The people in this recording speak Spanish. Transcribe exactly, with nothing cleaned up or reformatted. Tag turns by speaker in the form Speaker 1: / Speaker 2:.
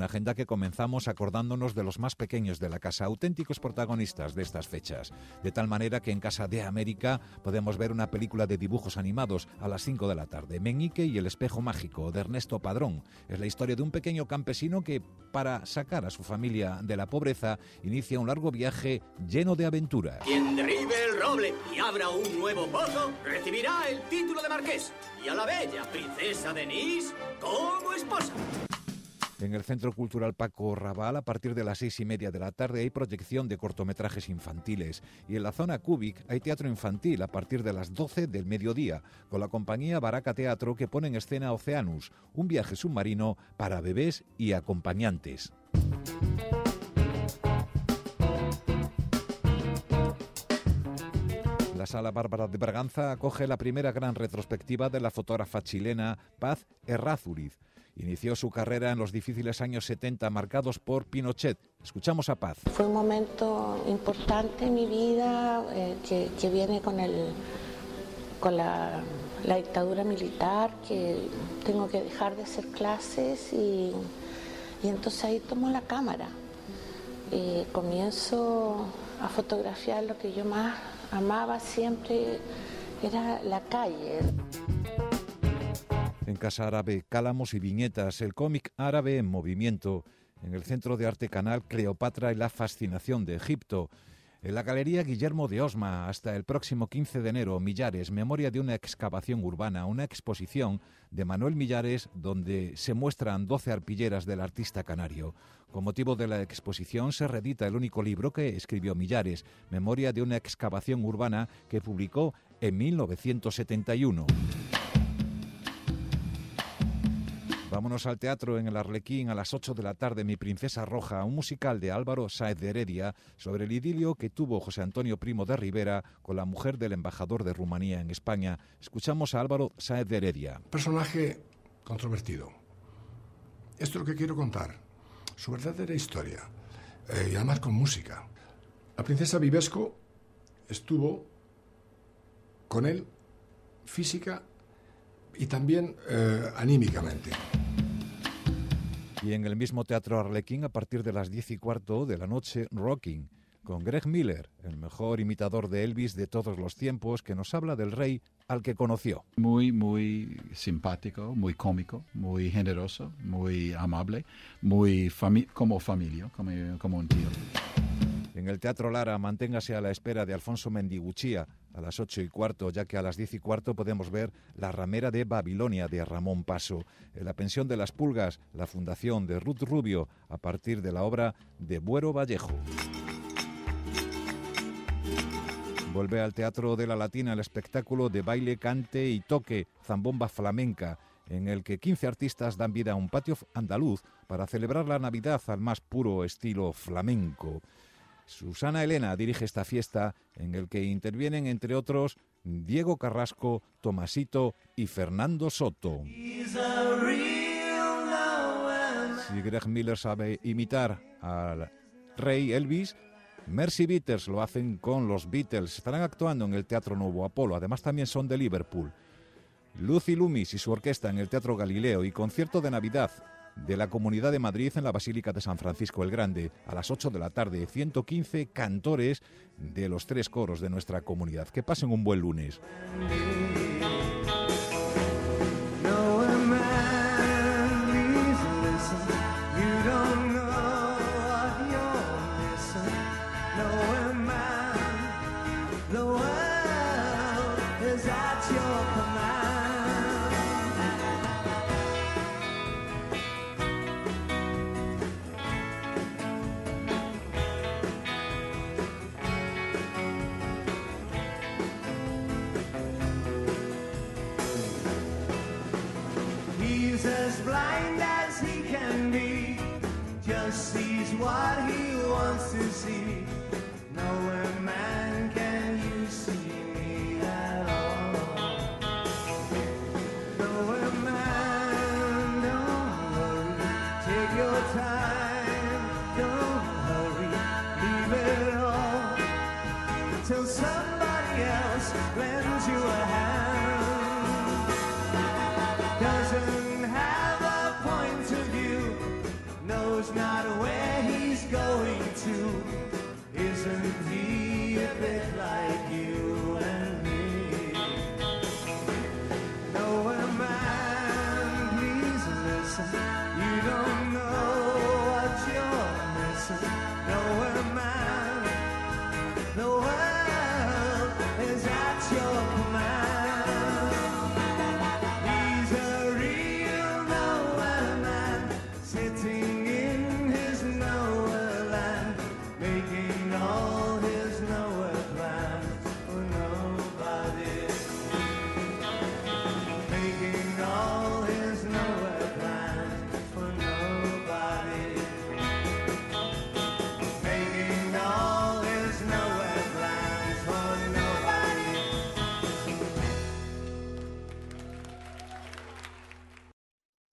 Speaker 1: Una agenda que comenzamos acordándonos de los más pequeños de la casa, auténticos protagonistas de estas fechas. De tal manera que en casa de América podemos ver una película de dibujos animados a las cinco de la tarde. Meñique y el espejo mágico, de Ernesto Padrón. Es la historia de un pequeño campesino que, para sacar a su familia de la pobreza, inicia un largo viaje lleno de aventura.
Speaker 2: Quien derribe el roble y abra un nuevo pozo recibirá el título de marqués y a la bella princesa Denise como esposa.
Speaker 1: En el Centro Cultural Paco Raval, a partir de las seis y media de la tarde, hay proyección de cortometrajes infantiles. Y en la zona Cúbic hay teatro infantil a partir de las doce del mediodía, con la compañía Baraca Teatro, que pone en escena Oceanus, un viaje submarino para bebés y acompañantes. La Sala Bárbara de Braganza acoge la primera gran retrospectiva de la fotógrafa chilena Paz Errázuriz. Inició su carrera en los difíciles años setenta, marcados por Pinochet. Escuchamos a Paz.
Speaker 3: Fue un momento importante en mi vida eh, que, que viene con, el, con la, la dictadura militar, que tengo que dejar de hacer clases y, y entonces ahí tomo la cámara. Y comienzo a fotografiar lo que yo más amaba siempre, era la calle.
Speaker 1: En Casa Árabe, Cálamos y Viñetas, el cómic árabe en movimiento. En el Centro de Arte Canal, Cleopatra y la fascinación de Egipto. En la Galería Guillermo de Osma, hasta el próximo quince de enero, Millares, memoria de una excavación urbana, una exposición de Manuel Millares donde se muestran doce arpilleras del artista canario. Con motivo de la exposición se reedita el único libro que escribió Millares, Memoria de una excavación urbana, que publicó en mil novecientos setenta y uno. Vámonos al teatro en el Arlequín a las ocho de la tarde, Mi Princesa Roja, un musical de Álvaro Sáez de Heredia sobre el idilio que tuvo José Antonio Primo de Rivera con la mujer del embajador de Rumanía en España. Escuchamos a Álvaro Sáez de Heredia.
Speaker 4: Personaje controvertido. Esto es lo que quiero contar. Su verdadera historia. Eh, y además con música. La princesa Vivesco estuvo con él física y también eh, anímicamente.
Speaker 1: Y en el mismo Teatro Arlequín, a partir de las diez y cuarto de la noche, Rocking, con Greg Miller, el mejor imitador de Elvis de todos los tiempos, que nos habla del rey al que conoció.
Speaker 5: Muy, muy simpático, muy cómico, muy generoso, muy amable, muy fami- como familia, como, como un tío.
Speaker 1: En el Teatro Lara, manténgase a la espera de Alfonso Mendiguchía a las ocho y cuarto, ya que a las diez y cuarto podemos ver La ramera de Babilonia de Ramón Paso. En La pensión de las pulgas, La fundación de Ruth Rubio, a partir de la obra de Buero Vallejo. Vuelve al Teatro de la Latina el espectáculo de baile, cante y toque, Zambomba Flamenca, en el que quince artistas dan vida a un patio andaluz para celebrar la Navidad al más puro estilo flamenco. Susana Elena dirige esta fiesta, en el que intervienen, entre otros, Diego Carrasco, Tomasito y Fernando Soto. Si Greg Miller sabe imitar al rey Elvis, Mercy Beaters lo hacen con los Beatles. Estarán actuando en el Teatro Nuevo Apolo, además también son de Liverpool. Lucy Loomis y su orquesta en el Teatro Galileo, y concierto de Navidad de la Comunidad de Madrid en la Basílica de San Francisco el Grande, a las ocho de la tarde, ciento quince cantores de los tres coros de nuestra comunidad. Que pasen un buen lunes.
Speaker 6: As blind as he can be, just sees what he wants to see. Nowhere, man, can you see me at all. Nowhere, man, don't worry, take your time.